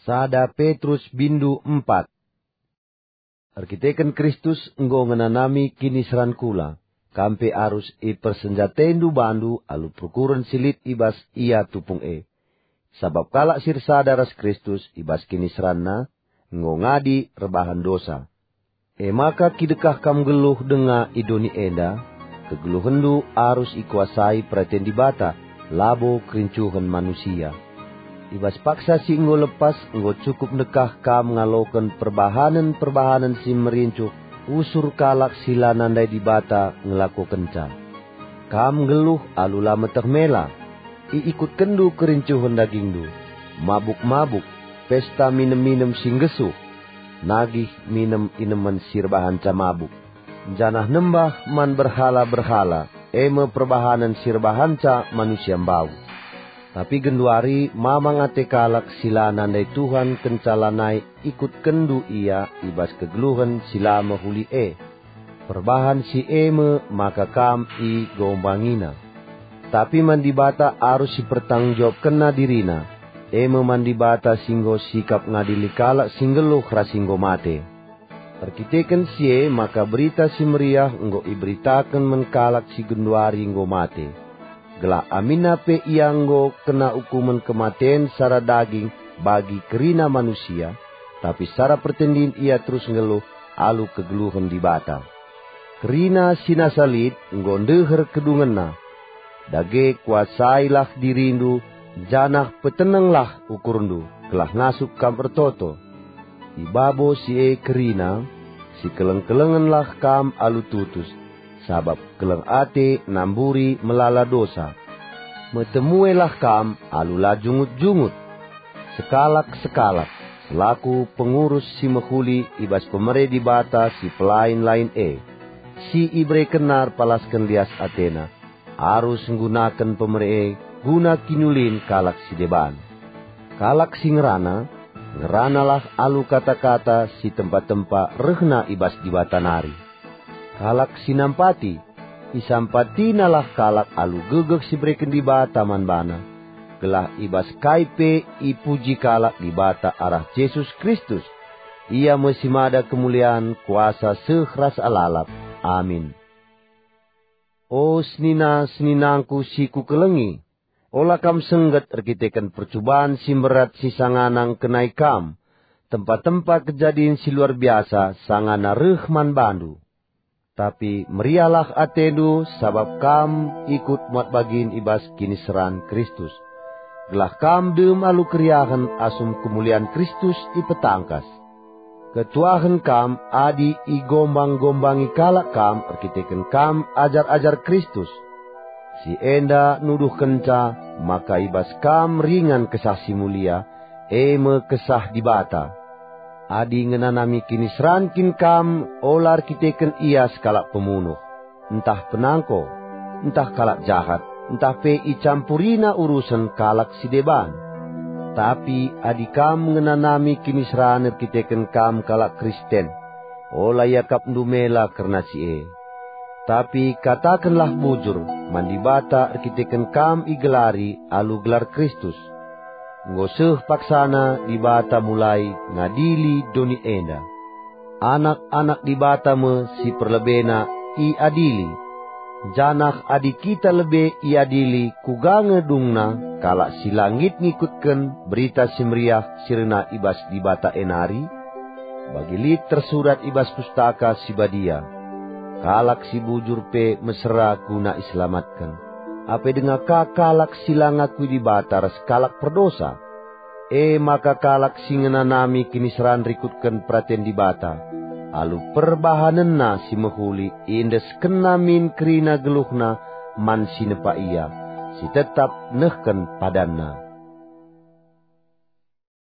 Sada Petrus bindu 4. Arkiteken Kristus enggo ngenanami kini seran kula, kampe arus persenjatendu bandu alu prokuren silit ibas ia tupung Sabab kalak sirsa daras Kristus ibas kini seranna, enggo ngadi rebahan dosa. Maka kidekah kam geluh denga idoni enda, kegeluhendu arus ikuasai perhatian dibata, labo kerincuhan manusia. Ibas paksa si enggo lepas, enggo cukup nekah kam ngaloken perbahanan si merincu, usur kalak sila nandai dibata ngelaku kenca. Kam geluh alula meteh mela, ikut kendu kerincuhan dagingdu, mabuk-mabuk, pesta minem-minem singgesu, nagih minem inemen sirbahan camabuk. Janah nembah man berhala-berhala, eme perbahanan sirbahan ca manusia bau. Tapi genduari mamang ate kalak sila nandai Tuhan kencalanai ikut kendu ia ibas kegeluhan sila mahuli Perbahan si eme maka kam i gombangina. Tapi mandibata arus si pertanggung jawab kena dirina. Eme mandibata singgo sikap ngadili kalak singgeluh rasinggo mate. Perkiteken sie maka berita si meriah enggo iberitakan menkalak si genduari enggo mate. Gelah amina pe ianggo kena hukuman kematian secara daging bagi kerina manusia, tapi secara pertendin ia terus ngeluh alu kegeluhan dibata. Kerina sinasalit nggondeher kedungenna, dage kuasailah dirindu, janah petenenglah ukurundu, gelah ngasuk kam ertoto. Ibabo si kerina, si keleng-kelengenlah kam alu tutus. Sabab keleng ate namburi melala dosa. Metemuelah kam alula jungut-jungut. Sekalak-sekalak. Selaku pengurus si mehuli ibas pemere dibata si pelain lain Si ibre kenar palaskan lias Athena. Arus nggunakan pemere guna kinulin kalak si deban. Kalak si ngerana. Ngeranalah alu kata-kata si tempat-tempat rehna ibas dibata nari. Kalak sinampati, isampati nalah kalak alu gegek si breken di bata man bana. Gelah ibas kaipe ipuji kalak di bata arah Yesus Kristus. Ia mesimada kemuliaan kuasa sehras alalap. Amin. O seninangku siku kelengi. Olah kam sengget erkitekan percobaan si berat si sanganang kenai kam. Tempat-tempat kejadian si luar biasa sangana rehman bandu. Tapi merialah atendu sabab kam ikut muat bagin ibas kini seran Kristus. Gelah kam dem alu keriahan asum kemuliaan Kristus ipetangkas. Ketuahan kam adi igombang-gombangi kalak kam erkiteken kam ajar-ajar Kristus. Si enda nuduh kenca maka ibas kam ringan kesah si mulia eme kesah dibata. Adi ngenanami kini serankin kam olar kiteken ia sekalak pemunuh. Entah penangko, entah kalak jahat, entah pe icampurina urusan kalak si deban. Tapi adi kam ngenanami kini seraner kiteken kam kalak Kristen. Ola yakap ndumela karena si Tapi katakanlah bujur, mandibata kiteken kam igelari alu gelar Kristus. Ngoseh paksana dibata mulai ngadili doni enda. Anak-anak dibata me si perlebena i adili. Janah adik kita lebe i adili kugange dungna kalak si langit ngikutken berita si meriah sirna ibas dibata enari. Bagi lit tersurat ibas pustaka si badia. Kalak si bujur pe mesra guna islamatkan. Apa dengan kalak silang aku dibata ras kalak perdosa. Maka kalak singenanami kini seran rikutkan perhatian dibata. Alu perbahanenna si mehuli indes kenamin kerina geluhna man sinepa ia. Si tetap nehken padanna.